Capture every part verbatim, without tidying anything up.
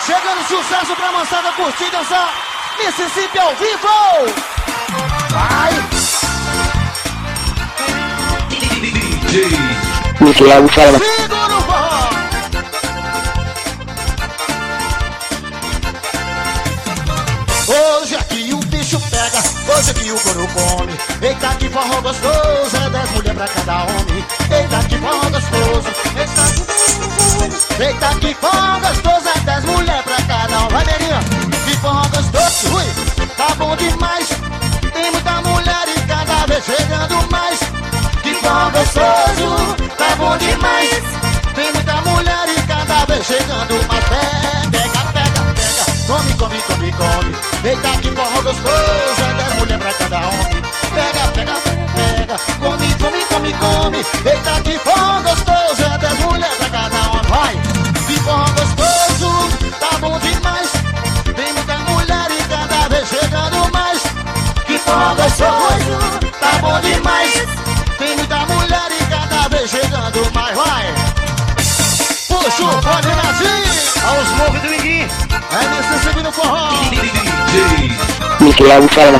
Chegando sucesso pra moçada curtir dançar Mississippi ao vivo. Vai! D J Michel Fala. Segura o forró. Hoje aqui o bicho pega, hoje aqui o couro come. Eita que forró gostoso, é dez mulher pra cada homem. Eita que forró gostoso, eita que... Eita que forró gostoso, é dez mulher pra cada um. Vai, Berinha, que forró gostoso, ui, tá bom demais. Tem muita mulher e cada vez chegando mais. Que forró gostoso, tá bom demais. Tem muita mulher e cada vez chegando mais. Pega, pega, pega, come, come, come, come. Eita que forró gostoso, é dez mulher pra cada homem. Pega, pega, pega, come, come, come, come. Eita que forró gostoso, é dez mulher pra cada homem. Vai! Que forró gostoso, tá bom demais. Tem muita mulher e cada vez chegando mais. Que forró gostoso, tá bom demais. Tem muita mulher e cada vez chegando mais. Vai! Puxa o pode nascer aos morros do Minguim. É nesse segundo forró. Michel Fala.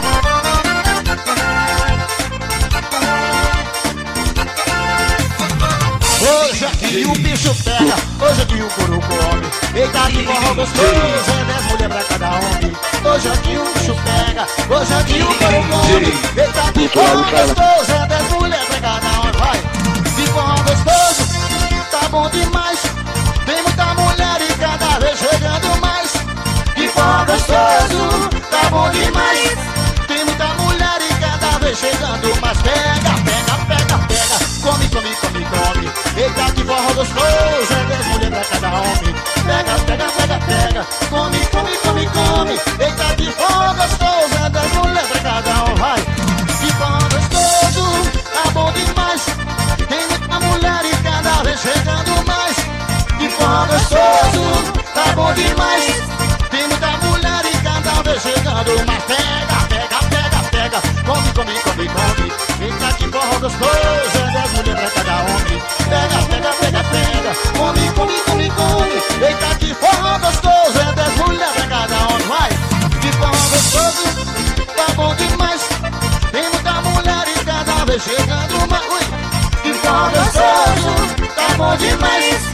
Hoje aqui o bicho pega, hoje aqui o couro come. Eita que forró gostoso, é dez mulher pra cada homem. Hoje aqui o bicho pega, hoje aqui o couro come. Eita que forró gostoso, é dez mulher pra cada homem. Vai! Que forró gostoso, tá bom demais. Tem muita mulher e cada vez chegando mais. Que forró gostoso, tá bom demais. Tem muita mulher e cada vez chegando mais. Pega, pega, pega, pega, come, come, come, come. Eita que forró gostoso, é dez mulher pra cada homem. Pega, pega, pega, pega, come, come, come, come. Eita que forró gostoso, é dez mulher pra cada homem. Vai! Que forró gostoso, tá bom demais. Tem muita mulher e cada vez chegando mais. Que forró gostoso, tá bom demais. Tem muita mulher e cada vez chegando mais. Pega, pega, pega, pega, come, come, come, come. Eita que forró gostoso, é dez mulher pra cada homem. Pega, pega, pega, pega, come, come, come, come. Eita que forró gostoso, é dez mulher pra cada homem. Vai! Que forró gostoso, tá bom demais. Tem muita mulher e cada vez chegando mais. Ui! Que forró gostoso, tá bom demais.